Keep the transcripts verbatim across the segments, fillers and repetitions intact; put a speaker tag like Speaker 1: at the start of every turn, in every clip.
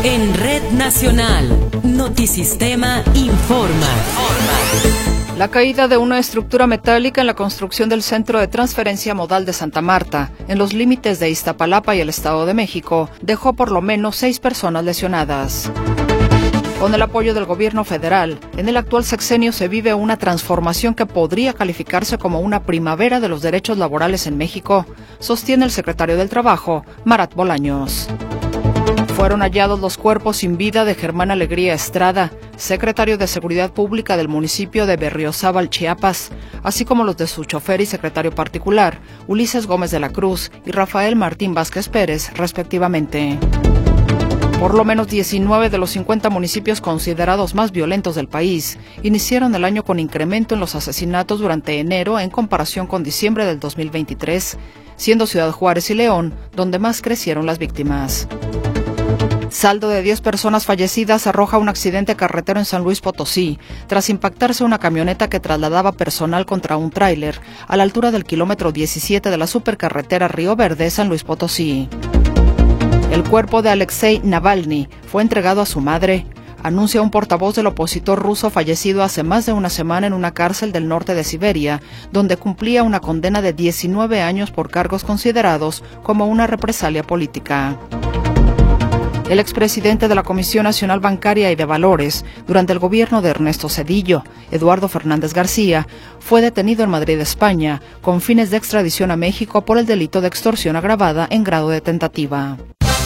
Speaker 1: En Red Nacional, Notisistema informa.
Speaker 2: La caída de una estructura metálica en la construcción del Centro de Transferencia Modal de Santa Marta, en los límites de Iztapalapa y el Estado de México, dejó por lo menos seis personas lesionadas. Con el apoyo del gobierno federal, en el actual sexenio se vive una transformación que podría calificarse como una primavera de los derechos laborales en México, sostiene el secretario del Trabajo, Marat Bolaños. Fueron hallados los cuerpos sin vida de Germán Alegría Estrada, secretario de Seguridad Pública del municipio de Berriozábal, Chiapas, así como los de su chofer y secretario particular, Ulises Gómez de la Cruz y Rafael Martín Vázquez Pérez, respectivamente. Por lo menos diecinueve de los cincuenta municipios considerados más violentos del país iniciaron el año con incremento en los asesinatos durante enero en comparación con diciembre del dos mil veintitrés, siendo Ciudad Juárez y León donde más crecieron las víctimas. Saldo de diez personas fallecidas arroja un accidente carretero en San Luis Potosí, tras impactarse una camioneta que trasladaba personal contra un tráiler a la altura del kilómetro diecisiete de la supercarretera Río Verde, San Luis Potosí. El cuerpo de Alexei Navalny fue entregado a su madre, anuncia un portavoz del opositor ruso fallecido hace más de una semana en una cárcel del norte de Siberia, donde cumplía una condena de diecinueve años por cargos considerados como una represalia política. El expresidente de la Comisión Nacional Bancaria y de Valores, durante el gobierno de Ernesto Zedillo, Eduardo Fernández García, fue detenido en Madrid, España, con fines de extradición a México por el delito de extorsión agravada en grado de tentativa.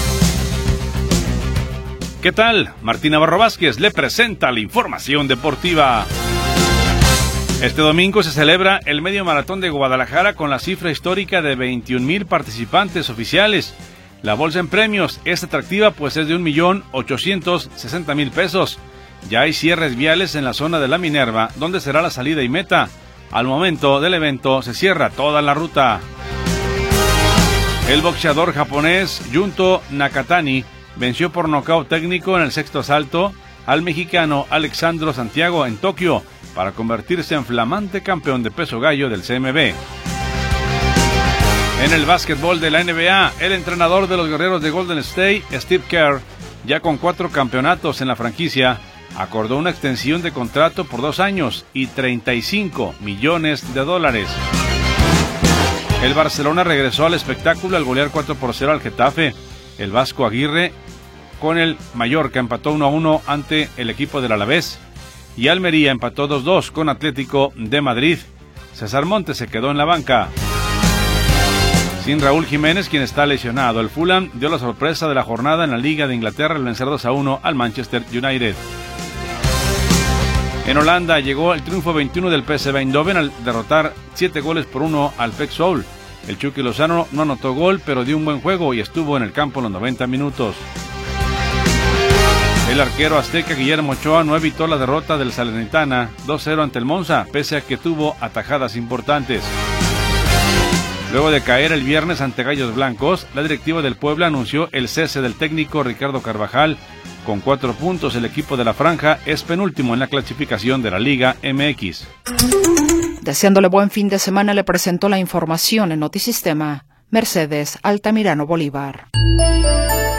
Speaker 3: ¿Qué tal? Martín Navarro Vázquez le presenta la información deportiva. Este domingo se celebra el Medio Maratón de Guadalajara con la cifra histórica de veintiún mil participantes oficiales. La bolsa en premios es atractiva, pues es de un millón ochocientos sesenta mil pesos. Ya hay cierres viales en la zona de la Minerva, donde será la salida y meta. Al momento del evento se cierra toda la ruta. El boxeador japonés Junto Nakatani venció por nocaut técnico en el sexto asalto al mexicano Alexandro Santiago en Tokio para convertirse en flamante campeón de peso gallo del C M B. En el básquetbol de la N B A, el entrenador de los guerreros de Golden State, Steve Kerr, ya con cuatro campeonatos en la franquicia, acordó una extensión de contrato por dos años y treinta y cinco millones de dólares. El Barcelona regresó al espectáculo al golear cuatro por cero al Getafe. El Vasco Aguirre con el Mallorca empató uno a uno ante el equipo del Alavés. Y Almería empató dos dos con Atlético de Madrid. César Montes se quedó en la banca. Sin Raúl Jiménez, quien está lesionado, el Fulham dio la sorpresa de la jornada en la Liga de Inglaterra al vencer dos a uno al Manchester United. En Holanda llegó el triunfo veintiuno del P S V Eindhoven al derrotar siete goles por uno al P E C Zwolle. El Chucky Lozano no anotó gol, pero dio un buen juego y estuvo en el campo los noventa minutos. El arquero azteca Guillermo Ochoa no evitó la derrota del Salernitana dos cero ante el Monza, pese a que tuvo atajadas importantes. Luego de caer el viernes ante Gallos Blancos, la directiva del Puebla anunció el cese del técnico Ricardo Carvajal. Con cuatro puntos, el equipo de la Franja es penúltimo en la clasificación de la Liga M X.
Speaker 2: Deseándole buen fin de semana, le presentó la información en Notisistema, Mercedes Altamirano Bolívar.